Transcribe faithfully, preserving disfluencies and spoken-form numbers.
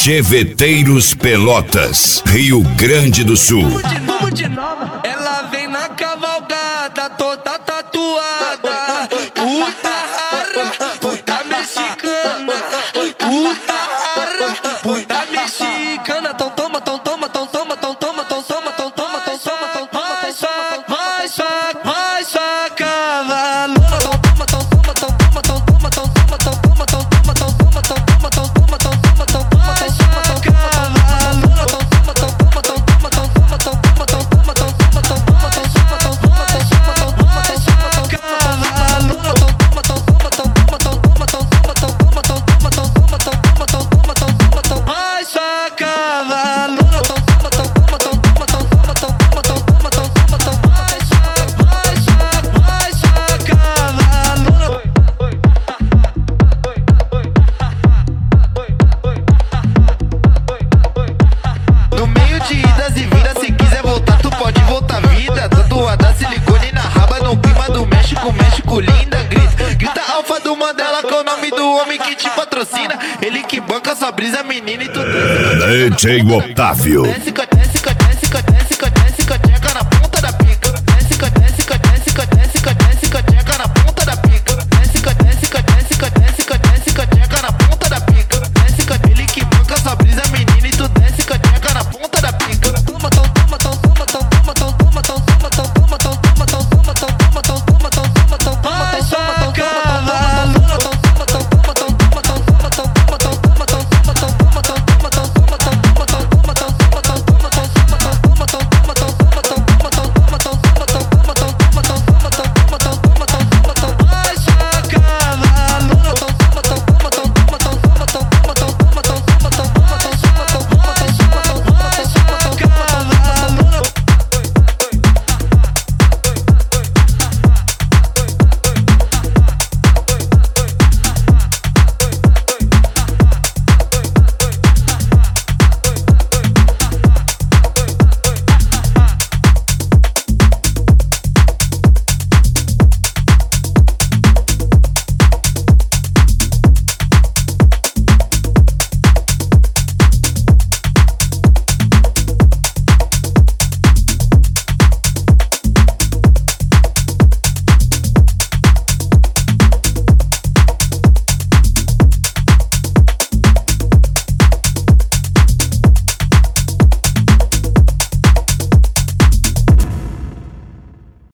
Cheveteiros Pelotas, Rio Grande do Sul. Ela vem na cavalgada, toda tatuada. Puta rara, puta mexicana. Puta rara, puta mexicana. Tão toma, tão toma, tão toma, tão toma, tão toma, tão toma, tão toma, tão toma. Vai só, vai só, vai só cavalo. Tão toma, tão toma, tão toma, tão toma, tão toma, tão toma, tão toma, tão toma, tão toma, tão toma, tão toma, tão toma. Vai só cavalo. Tão toma, tão toma, tão toma, tão toma, tão toma, tão toma, tão toma, tão toma, tão toma, tão toma, tão toma, tão toma, vai só cavalo. Tão toma, tão toma, tão toma, tão toma, tão toma, tão toma, tão toma, tão toma, tão toma, tão toma, tão toma, tão vai só cavalo. Tão toma, tão toma, tão toma, tão toma, tão toma, tão toma, tão toma, tão vai só, vai só, vai só cavalo. No meio de idas e vindas, se quiser voltar, tu pode voltar vida. Tatuada silicone na raba, no clima do México, México linda. Grita, grita alfa do Mandela, que é o nome do homem que te patrocina. Ele que banca sua brisa, menina, e tu D J Otávio. desce,